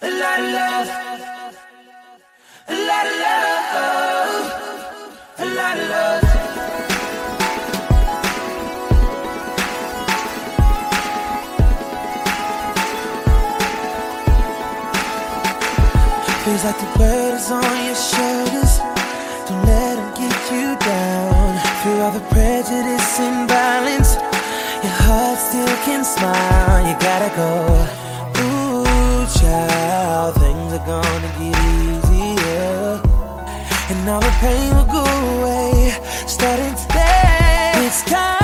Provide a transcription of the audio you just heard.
A lot of love, a lot of love, a lot of love. Feels like the world is on your shoulders. Don't let them get you down. Through all the prejudice and violence, your heart still can smile. You gotta go. Ooh, child, things are gonna get easier, and all the pain will go away starting today. It's time.